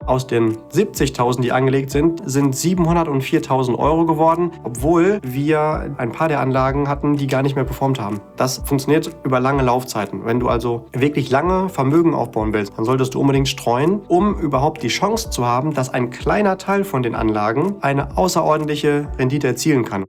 Aus den 70.000, die angelegt sind, sind 704.000 Euro geworden, obwohl wir ein paar der Anlagen hatten, die gar nicht mehr performt haben. Das funktioniert über lange Laufzeiten. Wenn du also wirklich lange Vermögen aufbauen willst, dann solltest du unbedingt streuen, um überhaupt die Chance zu haben, dass ein kleiner Teil von den Anlagen eine außerordentliche Rendite erzielen kann.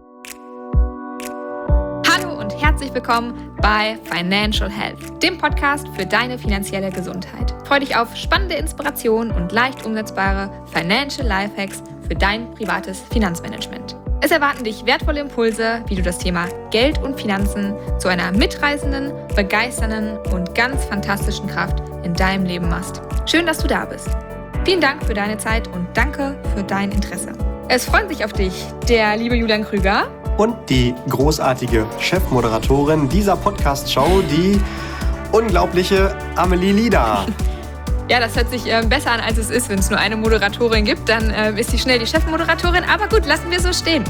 Herzlich willkommen bei Financial Health, dem Podcast für deine finanzielle Gesundheit. Freu dich auf spannende Inspirationen und leicht umsetzbare Financial Lifehacks für dein privates Finanzmanagement. Es erwarten dich wertvolle Impulse, wie du das Thema Geld und Finanzen zu einer mitreißenden, begeisternden und ganz fantastischen Kraft in deinem Leben machst. Schön, dass du da bist. Vielen Dank für deine Zeit und danke für dein Interesse. Es freuen sich auf dich der liebe Julian Krüger und die großartige Chefmoderatorin dieser Podcast-Show, die unglaubliche Amelie Lieder. Ja, das hört sich besser an, als es ist. Wenn es nur eine Moderatorin gibt, dann ist sie schnell die Chefmoderatorin. Aber gut, lassen wir so stehen.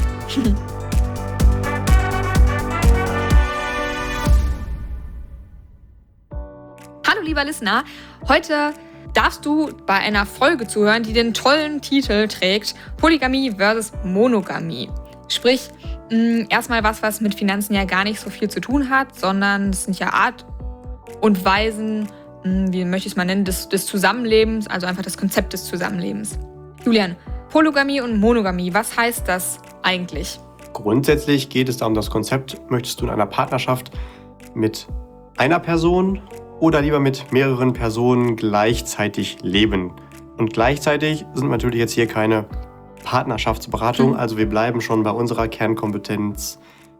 Hallo, lieber Listener. Heute darfst du bei einer Folge zuhören, die den tollen Titel trägt: Polygamie versus Monogamie. Sprich, erstmal was mit Finanzen ja gar nicht so viel zu tun hat, sondern es sind ja Art und Weisen, wie möchte ich es mal nennen, des Zusammenlebens, also einfach das Konzept des Zusammenlebens. Julian, Polygamie und Monogamie, was heißt das eigentlich? Grundsätzlich geht es da um das Konzept: Möchtest du in einer Partnerschaft mit einer Person oder lieber mit mehreren Personen gleichzeitig leben? Und gleichzeitig sind natürlich jetzt hier keine Partnerschaftsberatung, also wir bleiben schon bei unserer Kernkompetenz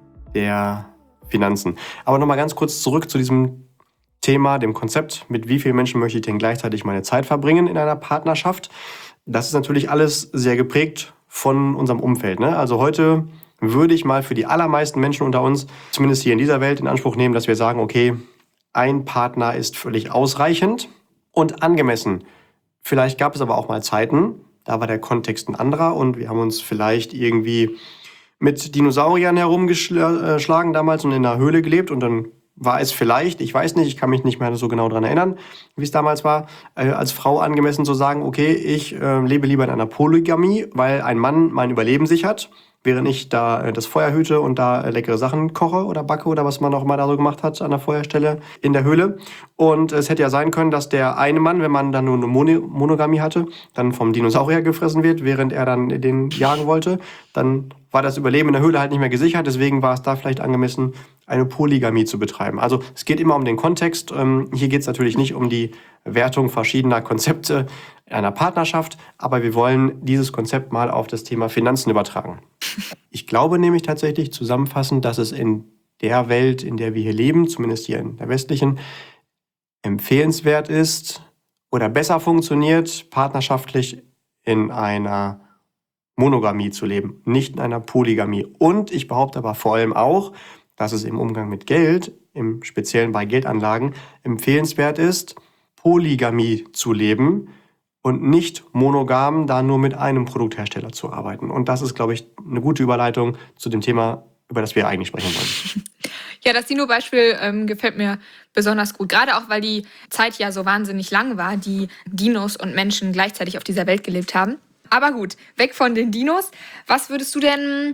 der Finanzen. Aber nochmal ganz kurz zurück zu diesem Thema, dem Konzept: Mit wie vielen Menschen möchte ich denn gleichzeitig meine Zeit verbringen in einer Partnerschaft? Das ist natürlich alles sehr geprägt von unserem Umfeld, ne? Also heute würde ich mal für die allermeisten Menschen unter uns, zumindest hier in dieser Welt, in Anspruch nehmen, dass wir sagen, okay, ein Partner ist völlig ausreichend und angemessen. Vielleicht gab es aber auch mal Zeiten, da war der Kontext ein anderer und wir haben uns vielleicht irgendwie mit Dinosauriern herumgeschlagen damals und in einer Höhle gelebt und dann war es vielleicht, ich weiß nicht, ich kann mich nicht mehr so genau daran erinnern, wie es damals war, als Frau angemessen zu sagen, okay, ich lebe lieber in einer Polygamie, weil ein Mann mein Überleben sichert, während ich da das Feuer hüte und da leckere Sachen koche oder backe oder was man auch mal da so gemacht hat an der Feuerstelle in der Höhle. Und es hätte ja sein können, dass der eine Mann, wenn man dann nur eine Monogamie hatte, dann vom Dinosaurier gefressen wird, während er dann den jagen wollte. Dann war das Überleben in der Höhle halt nicht mehr gesichert. Deswegen war es da vielleicht angemessen, eine Polygamie zu betreiben. Also es geht immer um den Kontext. Hier geht es natürlich nicht um die Wertung verschiedener Konzepte einer Partnerschaft, aber wir wollen dieses Konzept mal auf das Thema Finanzen übertragen. Ich glaube nämlich tatsächlich zusammenfassend, dass es in der Welt, in der wir hier leben, zumindest hier in der westlichen, empfehlenswert ist oder besser funktioniert, partnerschaftlich in einer Monogamie zu leben, nicht in einer Polygamie. Und ich behaupte aber vor allem auch, dass es im Umgang mit Geld, im Speziellen bei Geldanlagen, empfehlenswert ist, Polygamie zu leben und nicht monogam, da nur mit einem Produkthersteller zu arbeiten. Und das ist, glaube ich, eine gute Überleitung zu dem Thema, über das wir eigentlich sprechen wollen. Ja, das Dino-Beispiel gefällt mir besonders gut. Gerade auch, weil die Zeit ja so wahnsinnig lang war, die Dinos und Menschen gleichzeitig auf dieser Welt gelebt haben. Aber gut, weg von den Dinos. Was würdest du denn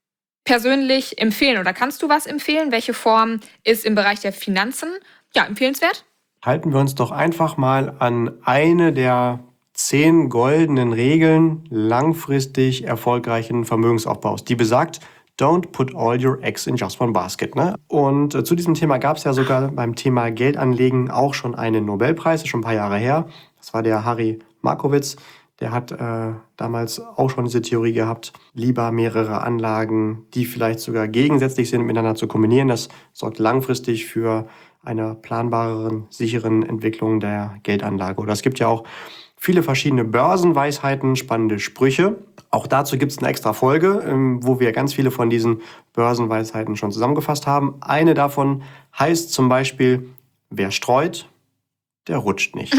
persönlich empfehlen oder kannst du was empfehlen? Welche Form ist im Bereich der Finanzen empfehlenswert? Halten wir uns doch einfach mal an eine der 10 goldenen Regeln langfristig erfolgreichen Vermögensaufbaus. Die besagt: Don't put all your eggs in just one basket. Ne? Und zu diesem Thema gab es ja sogar beim Thema Geldanlegen auch schon einen Nobelpreis, das ist schon ein paar Jahre her. Das war der Harry Markowitz. Der hat damals auch schon diese Theorie gehabt, lieber mehrere Anlagen, die vielleicht sogar gegensätzlich sind, miteinander zu kombinieren. Das sorgt langfristig für eine planbareren, sicheren Entwicklung der Geldanlage. Oder es gibt ja auch viele verschiedene Börsenweisheiten, spannende Sprüche. Auch dazu gibt es eine extra Folge, wo wir ganz viele von diesen Börsenweisheiten schon zusammengefasst haben. Eine davon heißt zum Beispiel: Wer streut, der rutscht nicht.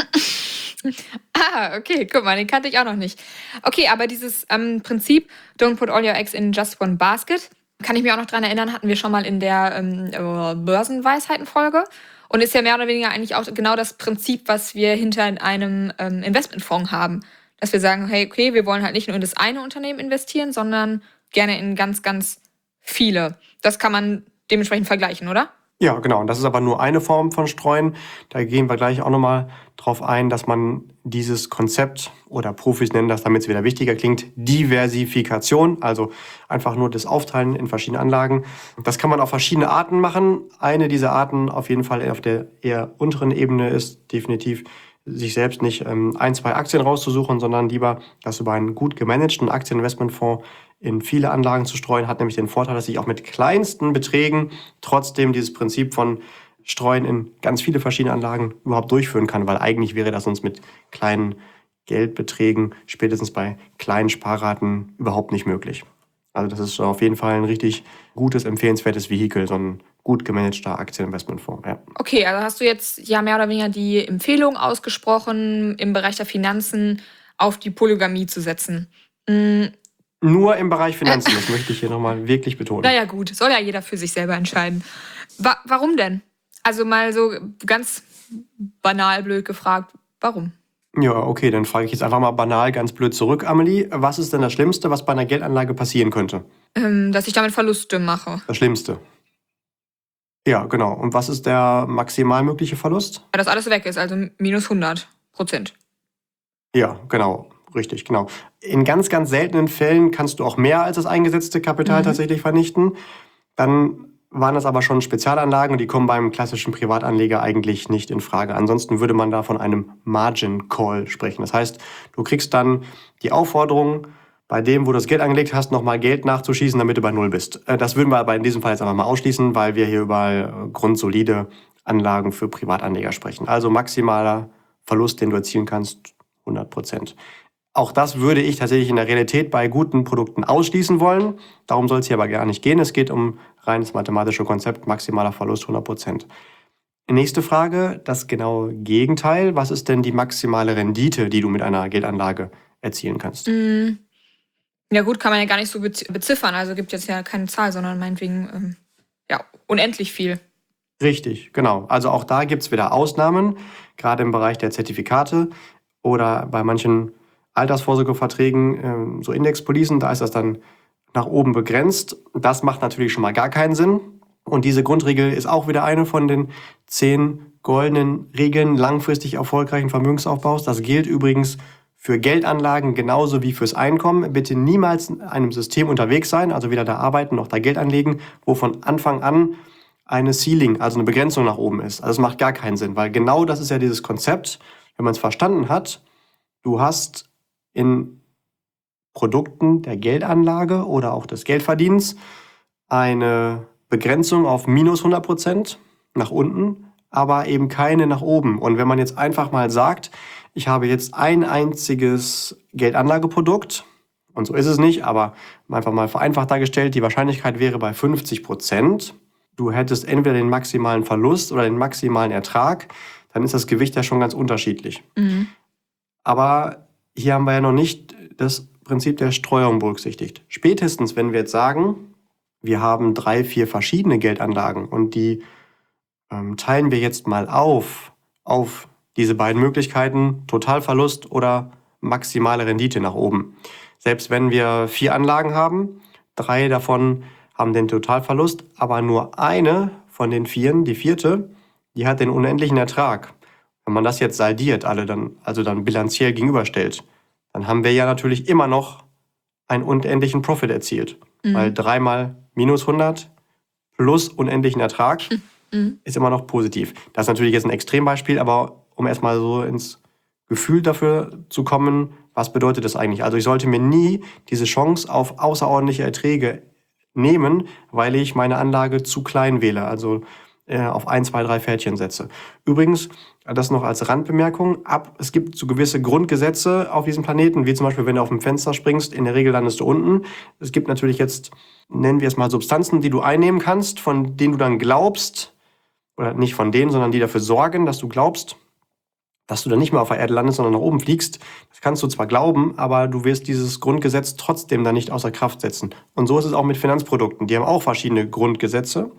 Okay, guck mal, den kannte ich auch noch nicht. Okay, aber dieses Prinzip, don't put all your eggs in just one basket, kann ich mir auch noch dran erinnern, hatten wir schon mal in der Börsenweisheiten-Folge. Und ist ja mehr oder weniger eigentlich auch genau das Prinzip, was wir hinter einem Investmentfonds haben. Dass wir sagen, hey, okay, wir wollen halt nicht nur in das eine Unternehmen investieren, sondern gerne in ganz, ganz viele. Das kann man dementsprechend vergleichen, oder? Ja, genau. Und das ist aber nur eine Form von Streuen. Da gehen wir gleich auch nochmal drauf ein, dass man dieses Konzept, oder Profis nennen das, damit es wieder wichtiger klingt, Diversifikation, also einfach nur das Aufteilen in verschiedene Anlagen. Das kann man auf verschiedene Arten machen. Eine dieser Arten auf jeden Fall auf der eher unteren Ebene ist definitiv, sich selbst nicht ein, zwei Aktien rauszusuchen, sondern lieber das über einen gut gemanagten Aktieninvestmentfonds in viele Anlagen zu streuen, hat nämlich den Vorteil, dass ich auch mit kleinsten Beträgen trotzdem dieses Prinzip von Streuen in ganz viele verschiedene Anlagen überhaupt durchführen kann, weil eigentlich wäre das sonst mit kleinen Geldbeträgen, spätestens bei kleinen Sparraten, überhaupt nicht möglich. Also das ist auf jeden Fall ein richtig gutes, empfehlenswertes Vehikel, so ein gut gemanagter Aktieninvestmentfonds. Ja. Okay, also hast du jetzt ja mehr oder weniger die Empfehlung ausgesprochen, im Bereich der Finanzen auf die Polygamie zu setzen. Nur im Bereich Finanzen, das möchte ich hier nochmal wirklich betonen. Naja gut, soll ja jeder für sich selber entscheiden. Warum denn? Also mal so ganz banal blöd gefragt, warum? Ja, okay, dann frage ich jetzt einfach mal banal ganz blöd zurück, Amelie. Was ist denn das Schlimmste, was bei einer Geldanlage passieren könnte? Dass ich damit Verluste mache. Das Schlimmste. Ja, genau. Und was ist der maximal mögliche Verlust? Dass alles weg ist, also minus 100%. Ja, genau. Richtig, genau. In ganz, ganz seltenen Fällen kannst du auch mehr als das eingesetzte Kapital tatsächlich vernichten. Dann waren das aber schon Spezialanlagen und die kommen beim klassischen Privatanleger eigentlich nicht in Frage. Ansonsten würde man da von einem Margin Call sprechen. Das heißt, du kriegst dann die Aufforderung, bei dem, wo du das Geld angelegt hast, nochmal Geld nachzuschießen, damit du bei Null bist. Das würden wir aber in diesem Fall jetzt einfach mal ausschließen, weil wir hier über grundsolide Anlagen für Privatanleger sprechen. Also maximaler Verlust, den du erzielen kannst, 100%. Auch das würde ich tatsächlich in der Realität bei guten Produkten ausschließen wollen. Darum soll es hier aber gar nicht gehen. Es geht um reines mathematische Konzept, maximaler Verlust 100%. Nächste Frage, das genaue Gegenteil. Was ist denn die maximale Rendite, die du mit einer Geldanlage erzielen kannst? Ja gut, kann man ja gar nicht so beziffern. Also gibt jetzt ja keine Zahl, sondern meinetwegen unendlich viel. Richtig, genau. Also auch da gibt es wieder Ausnahmen, gerade im Bereich der Zertifikate oder bei manchen Altersvorsorgeverträgen, so Indexpolicen, da ist das dann nach oben begrenzt. Das macht natürlich schon mal gar keinen Sinn. Und diese Grundregel ist auch wieder eine von den 10 goldenen Regeln langfristig erfolgreichen Vermögensaufbaus. Das gilt übrigens für Geldanlagen genauso wie fürs Einkommen. Bitte niemals in einem System unterwegs sein, also weder da arbeiten noch da Geld anlegen, wo von Anfang an eine Ceiling, also eine Begrenzung nach oben ist. Also das macht gar keinen Sinn, weil genau das ist ja dieses Konzept, wenn man es verstanden hat, du hast in Produkten der Geldanlage oder auch des Geldverdienens eine Begrenzung auf minus 100% nach unten, aber eben keine nach oben. Und wenn man jetzt einfach mal sagt, ich habe jetzt ein einziges Geldanlageprodukt, und so ist es nicht, aber einfach mal vereinfacht dargestellt, die Wahrscheinlichkeit wäre bei 50%. Du hättest entweder den maximalen Verlust oder den maximalen Ertrag, dann ist das Gewicht ja schon ganz unterschiedlich. Aber hier haben wir ja noch nicht das Prinzip der Streuung berücksichtigt. Spätestens, wenn wir jetzt sagen, wir haben 3, 4 verschiedene Geldanlagen und die teilen wir jetzt mal auf diese beiden Möglichkeiten, Totalverlust oder maximale Rendite nach oben. Selbst wenn wir 4 Anlagen haben, 3 davon haben den Totalverlust, aber nur eine von den 4, die 4., die hat den unendlichen Ertrag. Wenn man das jetzt saldiert, dann bilanziell gegenüberstellt, dann haben wir ja natürlich immer noch einen unendlichen Profit erzielt. Weil 3 mal minus 100 plus unendlichen Ertrag ist immer noch positiv. Das ist natürlich jetzt ein Extrembeispiel, aber um erstmal so ins Gefühl dafür zu kommen, was bedeutet das eigentlich? Also ich sollte mir nie diese Chance auf außerordentliche Erträge nehmen, weil ich meine Anlage zu klein wähle, also auf 1, 2, 3 Pferdchen setze. Übrigens, das noch als Randbemerkung, es gibt so gewisse Grundgesetze auf diesem Planeten, wie zum Beispiel, wenn du auf dem Fenster springst, in der Regel landest du unten. Es gibt natürlich jetzt, nennen wir es mal Substanzen, die du einnehmen kannst, von denen du dann glaubst, oder nicht von denen, sondern die dafür sorgen, dass du glaubst, dass du dann nicht mehr auf der Erde landest, sondern nach oben fliegst. Das kannst du zwar glauben, aber du wirst dieses Grundgesetz trotzdem dann nicht außer Kraft setzen. Und so ist es auch mit Finanzprodukten. Die haben auch verschiedene Grundgesetze.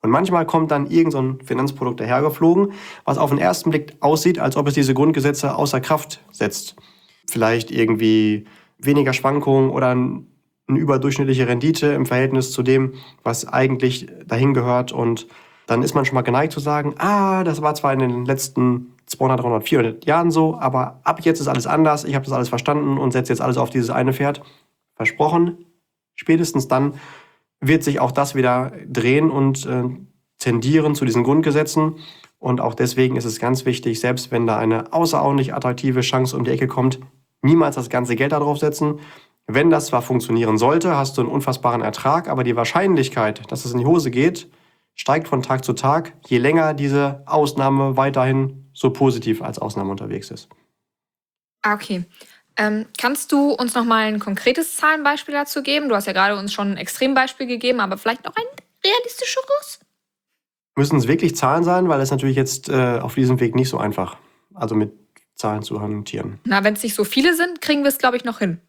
Und manchmal kommt dann irgend so ein Finanzprodukt dahergeflogen, was auf den ersten Blick aussieht, als ob es diese Grundgesetze außer Kraft setzt. Vielleicht irgendwie weniger Schwankungen oder eine überdurchschnittliche Rendite im Verhältnis zu dem, was eigentlich dahin gehört. Und dann ist man schon mal geneigt zu sagen, das war zwar in den letzten 200, 300, 400 Jahren so, aber ab jetzt ist alles anders, ich habe das alles verstanden und setze jetzt alles auf dieses eine Pferd. Versprochen, spätestens dann wird sich auch das wieder drehen und tendieren zu diesen Grundgesetzen. Und auch deswegen ist es ganz wichtig, selbst wenn da eine außerordentlich attraktive Chance um die Ecke kommt, niemals das ganze Geld darauf setzen. Wenn das zwar funktionieren sollte, hast du einen unfassbaren Ertrag, aber die Wahrscheinlichkeit, dass es in die Hose geht, steigt von Tag zu Tag, je länger diese Ausnahme weiterhin so positiv als Ausnahme unterwegs ist. Okay. Kannst du uns noch mal ein konkretes Zahlenbeispiel dazu geben? Du hast ja gerade uns schon ein Extrembeispiel gegeben, aber vielleicht noch ein realistischeres? Müssen es wirklich Zahlen sein, weil es natürlich jetzt auf diesem Weg nicht so einfach, also mit Zahlen zu hantieren. Na, wenn es nicht so viele sind, kriegen wir es, glaube ich, noch hin.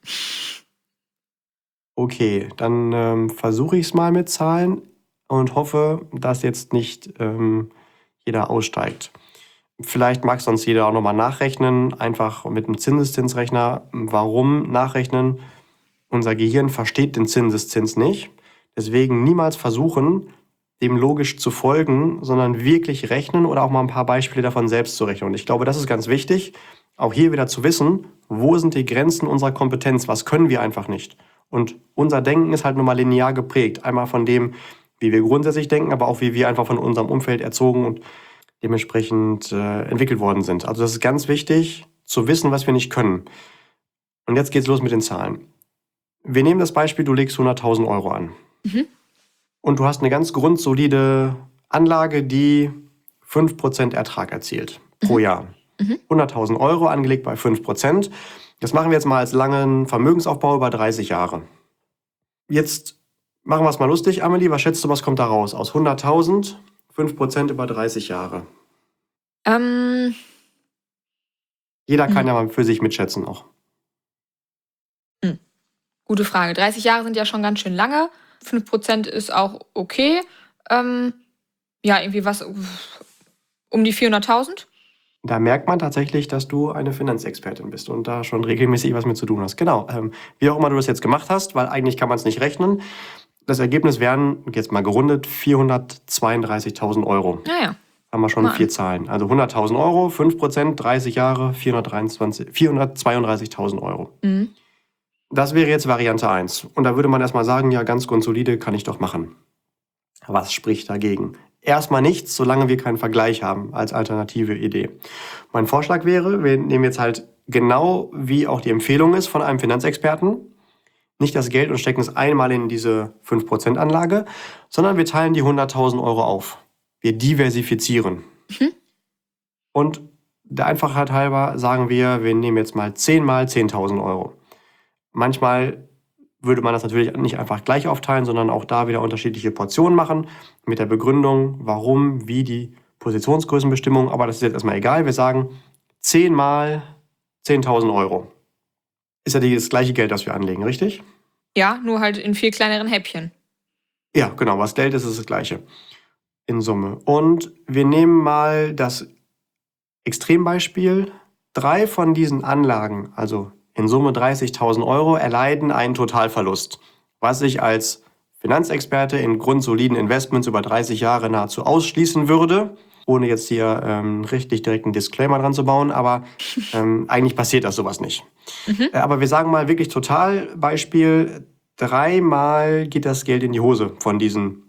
Okay, dann versuche ich es mal mit Zahlen und hoffe, dass jetzt nicht jeder aussteigt. Vielleicht mag sonst jeder auch nochmal nachrechnen, einfach mit einem Zinseszinsrechner. Warum nachrechnen? Unser Gehirn versteht den Zinseszins nicht. Deswegen niemals versuchen, dem logisch zu folgen, sondern wirklich rechnen oder auch mal ein paar Beispiele davon selbst zu rechnen. Und ich glaube, das ist ganz wichtig, auch hier wieder zu wissen, wo sind die Grenzen unserer Kompetenz, was können wir einfach nicht. Und unser Denken ist halt nun mal linear geprägt. Einmal von dem, wie wir grundsätzlich denken, aber auch wie wir einfach von unserem Umfeld erzogen und dementsprechend entwickelt worden sind. Also das ist ganz wichtig, zu wissen, was wir nicht können. Und jetzt geht's los mit den Zahlen. Wir nehmen das Beispiel, du legst 100.000 Euro an. Und du hast eine ganz grundsolide Anlage, die 5% Ertrag erzielt pro Jahr. 100.000 Euro angelegt bei 5%. Das machen wir jetzt mal als langen Vermögensaufbau über 30 Jahre. Jetzt machen wir es mal lustig, Amelie. Was schätzt du, was kommt da raus? Aus 100.000, 5% über 30 Jahre. Jeder kann ja mal für sich mitschätzen auch. Gute Frage. 30 Jahre sind ja schon ganz schön lange. 5% ist auch okay. Irgendwie was um die 400.000. Da merkt man tatsächlich, dass du eine Finanzexpertin bist und da schon regelmäßig was mit zu tun hast. Genau, wie auch immer du das jetzt gemacht hast, weil eigentlich kann man es nicht rechnen. Das Ergebnis wären, jetzt mal gerundet, 432.000 Euro. Ja. Haben wir schon 4 Zahlen. Also 100.000 Euro, 5%, 30 Jahre, 432.000 Euro. Das wäre jetzt Variante 1. Und da würde man erstmal sagen, ja, ganz grundsolide kann ich doch machen. Was spricht dagegen? Erstmal nichts, solange wir keinen Vergleich haben als alternative Idee. Mein Vorschlag wäre, wir nehmen jetzt halt genau, wie auch die Empfehlung ist von einem Finanzexperten, nicht das Geld und stecken es einmal in diese 5% Anlage, sondern wir teilen die 100.000 Euro auf. Wir diversifizieren. Und der Einfachheit halber sagen wir nehmen jetzt mal 10 mal 10.000 Euro. Manchmal würde man das natürlich nicht einfach gleich aufteilen, sondern auch da wieder unterschiedliche Portionen machen, mit der Begründung, warum, wie die Positionsgrößenbestimmung. Aber das ist jetzt erstmal egal. Wir sagen 10 mal 10.000 Euro. Ist ja das gleiche Geld, das wir anlegen, richtig? Ja, nur halt in viel kleineren Häppchen. Ja, genau. Was Geld ist, ist das gleiche in Summe. Und wir nehmen mal das Extrembeispiel. 3 von diesen Anlagen, also in Summe 30.000 Euro, erleiden einen Totalverlust, was ich als Finanzexperte in grundsoliden Investments über 30 Jahre nahezu ausschließen würde, ohne jetzt hier richtig direkt einen Disclaimer dran zu bauen, aber eigentlich passiert das sowas nicht. Aber wir sagen mal wirklich Totalbeispiel, 3 Mal geht das Geld in die Hose von diesen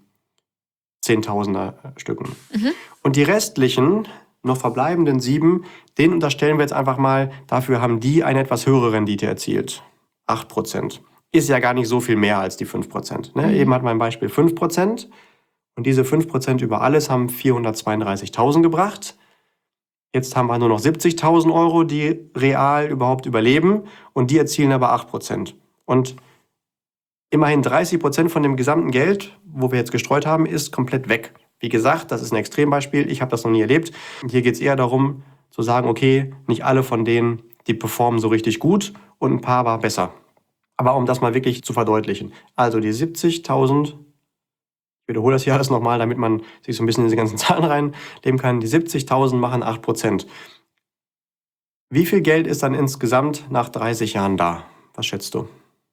10.000er Stücken. Und die restlichen noch verbleibenden 7, denen unterstellen wir jetzt einfach mal, dafür haben die eine etwas höhere Rendite erzielt. 8%. Ist ja gar nicht so viel mehr als die 5%. Ne? Eben hat mein Beispiel 5%. Und diese 5% über alles haben 432.000 gebracht. Jetzt haben wir nur noch 70.000 Euro, die real überhaupt überleben. Und die erzielen aber 8%. Und immerhin 30% von dem gesamten Geld, wo wir jetzt gestreut haben, ist komplett weg. Wie gesagt, das ist ein Extrembeispiel. Ich habe das noch nie erlebt. Hier geht es eher darum, zu sagen, okay, nicht alle von denen, die performen so richtig gut und ein paar war besser. Aber um das mal wirklich zu verdeutlichen. Also die 70.000, wiederhole das hier alles nochmal, damit man sich so ein bisschen in diese ganzen Zahlen reinleben kann. Die 70.000 machen 8%. Wie viel Geld ist dann insgesamt nach 30 Jahren da? Was schätzt du?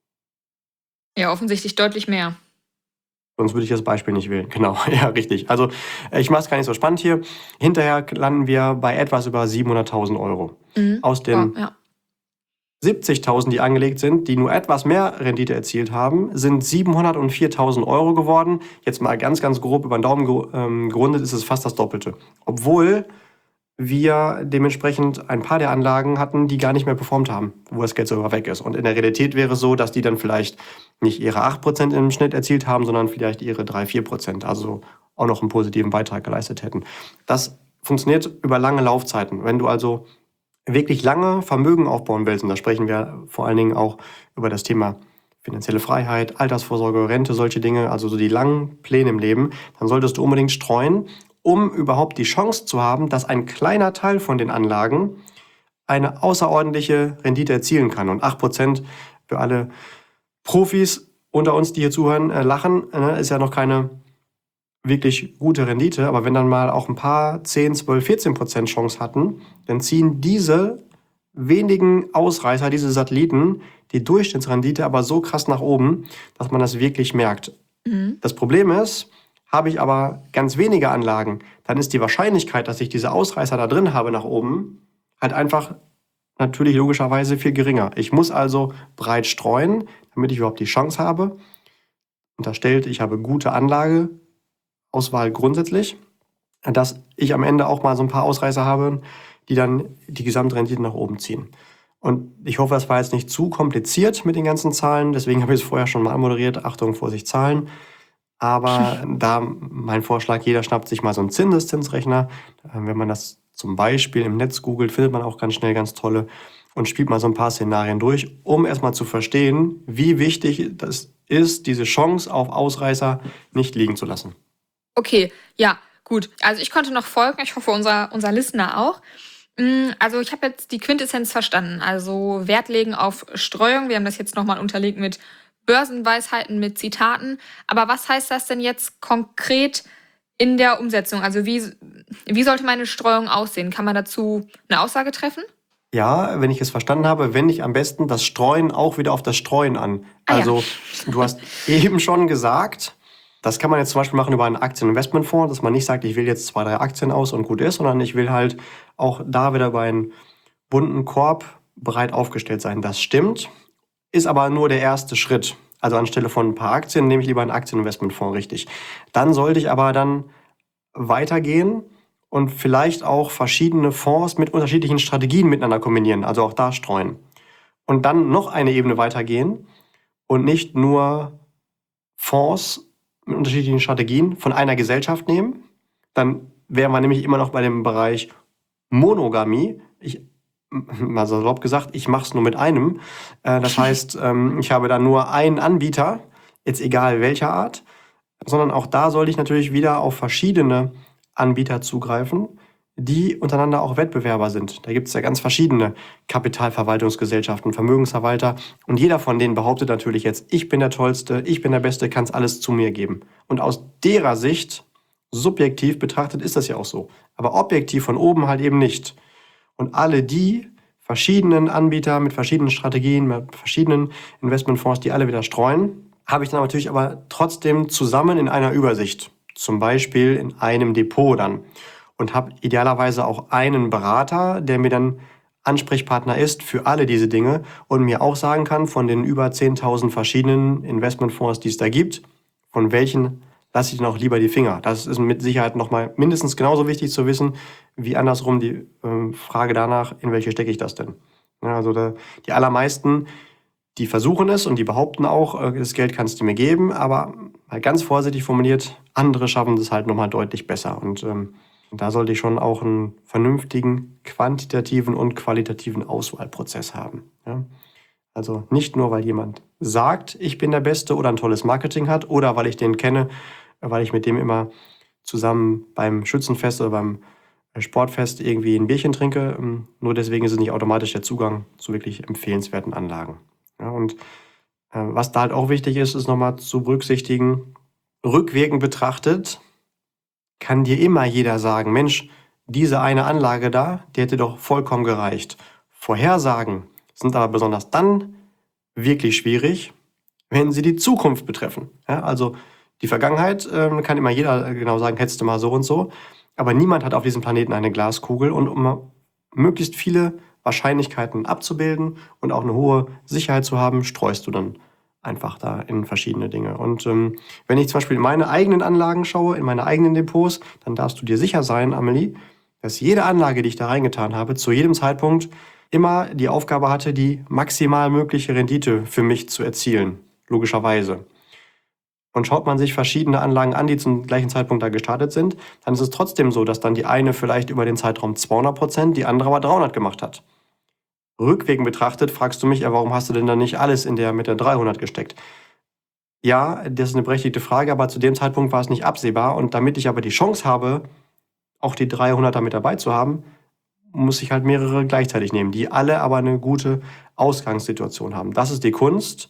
Ja, offensichtlich deutlich mehr. Sonst würde ich das Beispiel nicht wählen. Genau, ja, richtig. Also ich mache es gar nicht so spannend hier. Hinterher landen wir bei etwas über 700.000 Euro. Aus den 70.000, die angelegt sind, die nur etwas mehr Rendite erzielt haben, sind 704.000 Euro geworden. Jetzt mal ganz, ganz grob über den Daumen gerundet ist es fast das Doppelte. Obwohl wir dementsprechend ein paar der Anlagen hatten, die gar nicht mehr performt haben, wo das Geld sogar weg ist. Und in der Realität wäre es so, dass die dann vielleicht nicht ihre 8% im Schnitt erzielt haben, sondern vielleicht ihre 3-4%, also auch noch einen positiven Beitrag geleistet hätten. Das funktioniert über lange Laufzeiten. Wenn du also wirklich lange Vermögen aufbauen willst, und da sprechen wir vor allen Dingen auch über das Thema finanzielle Freiheit, Altersvorsorge, Rente, solche Dinge, also so die langen Pläne im Leben, dann solltest du unbedingt streuen, um überhaupt die Chance zu haben, dass ein kleiner Teil von den Anlagen eine außerordentliche Rendite erzielen kann. Und 8% für alle Profis unter uns, die hier zuhören, lachen, ist ja noch keine wirklich gute Rendite. Aber wenn dann mal auch ein paar 10, 12, 14% Chance hatten, dann ziehen diese wenigen Ausreißer, diese Satelliten, die Durchschnittsrendite aber so krass nach oben, dass man das wirklich merkt. Das Problem ist, habe ich aber ganz wenige Anlagen, dann ist die Wahrscheinlichkeit, dass ich diese Ausreißer da drin habe nach oben, halt einfach natürlich logischerweise viel geringer. Ich muss also breit streuen, damit ich überhaupt die Chance habe. Unterstellt, ich habe gute Anlageauswahl grundsätzlich, dass ich am Ende auch mal so ein paar Ausreißer habe, die dann die Gesamtrendite nach oben ziehen. Und ich hoffe, das war jetzt nicht zu kompliziert mit den ganzen Zahlen, deswegen habe ich es vorher schon mal anmoderiert. Achtung, Vorsicht, Zahlen. Aber da mein Vorschlag, jeder schnappt sich mal so einen Zinseszinsrechner. Wenn man das zum Beispiel im Netz googelt, findet man auch ganz schnell ganz tolle und spielt mal so ein paar Szenarien durch, um erstmal zu verstehen, wie wichtig das ist, diese Chance auf Ausreißer nicht liegen zu lassen. Okay, ja, gut. Also ich konnte noch folgen, ich hoffe unser Listener auch. Also ich habe jetzt die Quintessenz verstanden. Also Wert legen auf Streuung. Wir haben das jetzt nochmal unterlegt mit Börsenweisheiten, mit Zitaten. Aber was heißt das denn jetzt konkret in der Umsetzung? Also wie sollte meine Streuung aussehen? Kann man dazu eine Aussage treffen? Ja, wenn ich es verstanden habe, wende ich am besten das Streuen auch wieder auf das Streuen an. Also du hast eben schon gesagt, das kann man jetzt zum Beispiel machen über einen Aktieninvestmentfonds, dass man nicht sagt, ich wähle jetzt 2, 3 Aktien aus und gut ist, sondern ich will halt auch da wieder bei einem bunten Korb breit aufgestellt sein. Das stimmt, ist aber nur der erste Schritt. Also anstelle von ein paar Aktien nehme ich lieber einen Aktieninvestmentfonds, richtig. Dann sollte ich aber dann weitergehen und vielleicht auch verschiedene Fonds mit unterschiedlichen Strategien miteinander kombinieren, also auch da streuen. Und dann noch eine Ebene weitergehen und nicht nur Fonds mit unterschiedlichen Strategien von einer Gesellschaft nehmen. Dann wären wir nämlich immer noch bei dem Bereich Monogamie. Mal salopp gesagt, ich mache es nur mit einem. Das heißt, ich habe da nur einen Anbieter, jetzt egal welcher Art, sondern auch da sollte ich natürlich wieder auf verschiedene Anbieter zugreifen, die untereinander auch Wettbewerber sind. Da gibt es ja ganz verschiedene Kapitalverwaltungsgesellschaften, Vermögensverwalter und jeder von denen behauptet natürlich jetzt, ich bin der Tollste, ich bin der Beste, kann es alles zu mir geben. Und aus derer Sicht, subjektiv betrachtet, ist das ja auch so. Aber objektiv von oben halt eben nicht. Und alle die verschiedenen Anbieter mit verschiedenen Strategien, mit verschiedenen Investmentfonds, die alle wieder streuen, habe ich dann natürlich aber trotzdem zusammen in einer Übersicht. Zum Beispiel in einem Depot dann. Und habe idealerweise auch einen Berater, der mir dann Ansprechpartner ist für alle diese Dinge und mir auch sagen kann, von den über 10.000 verschiedenen Investmentfonds, die es da gibt, von welchen lasse ich denn auch lieber die Finger. Das ist mit Sicherheit nochmal mindestens genauso wichtig zu wissen, wie andersrum die Frage danach, in welche stecke ich das denn? Ja, also die allermeisten, die versuchen es und die behaupten auch, das Geld kannst du mir geben, aber mal ganz vorsichtig formuliert, andere schaffen das halt nochmal deutlich besser. Und da sollte ich schon auch einen vernünftigen, quantitativen und qualitativen Auswahlprozess haben. Ja? Also nicht nur, weil jemand sagt, ich bin der Beste oder ein tolles Marketing hat oder weil ich den kenne, weil ich mit dem immer zusammen beim Schützenfest oder beim Sportfest irgendwie ein Bierchen trinke. Nur deswegen ist es nicht automatisch der Zugang zu wirklich empfehlenswerten Anlagen. Ja, und was da halt auch wichtig ist, ist nochmal zu berücksichtigen, rückwirkend betrachtet kann dir immer jeder sagen, Mensch, diese eine Anlage da, die hätte doch vollkommen gereicht. Vorhersagen sind aber besonders dann wirklich schwierig, wenn sie die Zukunft betreffen. Ja, also die Vergangenheit kann immer jeder genau sagen, hättest du mal so und so. Aber niemand hat auf diesem Planeten eine Glaskugel. Und um möglichst viele Wahrscheinlichkeiten abzubilden und auch eine hohe Sicherheit zu haben, streust du dann einfach da in verschiedene Dinge. Und wenn ich zum Beispiel in meine eigenen Anlagen schaue, in meine eigenen Depots, dann darfst du dir sicher sein, Amelie, dass jede Anlage, die ich da reingetan habe, zu jedem Zeitpunkt immer die Aufgabe hatte, die maximal mögliche Rendite für mich zu erzielen. Logischerweise. Und schaut man sich verschiedene Anlagen an, die zum gleichen Zeitpunkt da gestartet sind, dann ist es trotzdem so, dass dann die eine vielleicht über den Zeitraum 200%, die andere aber 300 gemacht hat. Rückwirkend betrachtet fragst du mich, ja, warum hast du denn dann nicht alles mit der 300 gesteckt? Ja, das ist eine berechtigte Frage, aber zu dem Zeitpunkt war es nicht absehbar. Und damit ich aber die Chance habe, auch die 300er mit dabei zu haben, muss ich halt mehrere gleichzeitig nehmen, die alle aber eine gute Ausgangssituation haben. Das ist die Kunst,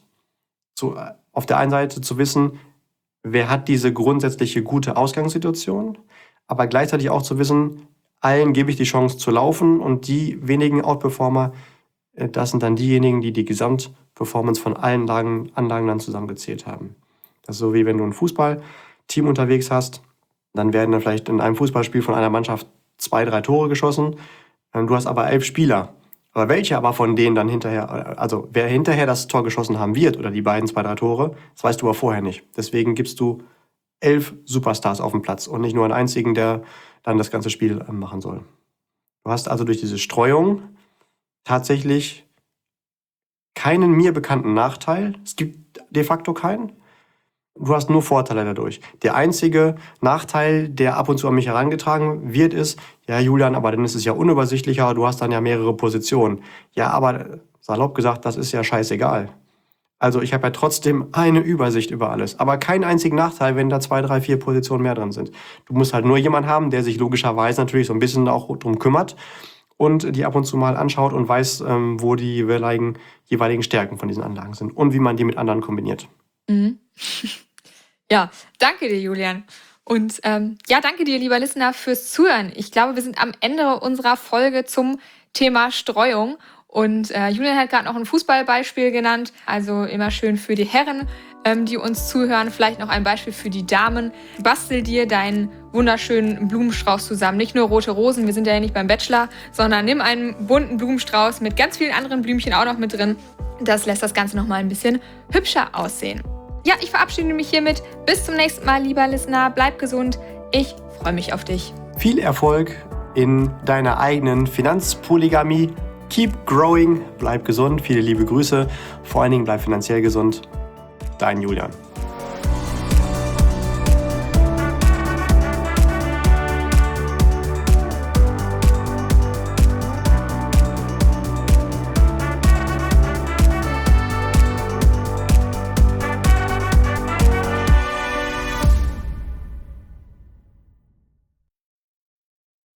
auf der einen Seite zu wissen, wer hat diese grundsätzliche gute Ausgangssituation, aber gleichzeitig auch zu wissen, allen gebe ich die Chance zu laufen und die wenigen Outperformer, das sind dann diejenigen, die die Gesamtperformance von allen Anlagen dann zusammengezählt haben. Das ist so, wie wenn du ein Fußballteam unterwegs hast, dann werden dann vielleicht in einem Fußballspiel von einer Mannschaft 2, 3 Tore geschossen, du hast aber 11 Spieler. Aber welche aber von denen dann hinterher, also wer hinterher das Tor geschossen haben wird oder die beiden 2, 3 Tore, das weißt du aber vorher nicht. Deswegen gibst du 11 Superstars auf dem Platz und nicht nur einen einzigen, der dann das ganze Spiel machen soll. Du hast also durch diese Streuung tatsächlich keinen mir bekannten Nachteil. Es gibt de facto keinen. Du hast nur Vorteile dadurch. Der einzige Nachteil, der ab und zu an mich herangetragen wird, ist, ja Julian, aber dann ist es ja unübersichtlicher, du hast dann ja mehrere Positionen. Ja, aber salopp gesagt, das ist ja scheißegal. Also ich habe ja trotzdem eine Übersicht über alles, aber keinen einzigen Nachteil, wenn da 2, 3, 4 Positionen mehr drin sind. Du musst halt nur jemanden haben, der sich logischerweise natürlich so ein bisschen auch drum kümmert und die ab und zu mal anschaut und weiß, wo die jeweiligen Stärken von diesen Anlagen sind und wie man die mit anderen kombiniert. Mhm. Ja, danke dir, Julian. Und danke dir, lieber Listener, fürs Zuhören. Ich glaube, wir sind am Ende unserer Folge zum Thema Streuung. Und Julian hat gerade noch ein Fußballbeispiel genannt. Also immer schön für die Herren, die uns zuhören. Vielleicht noch ein Beispiel für die Damen. Bastel dir deinen wunderschönen Blumenstrauß zusammen. Nicht nur rote Rosen, wir sind ja nicht beim Bachelor, sondern nimm einen bunten Blumenstrauß mit ganz vielen anderen Blümchen auch noch mit drin. Das lässt das Ganze nochmal ein bisschen hübscher aussehen. Ja, ich verabschiede mich hiermit. Bis zum nächsten Mal, lieber Listener. Bleib gesund. Ich freue mich auf dich. Viel Erfolg in deiner eigenen Finanzpolygamie. Keep growing, bleib gesund. Viele liebe Grüße. Vor allen Dingen bleib finanziell gesund. Dein Julian.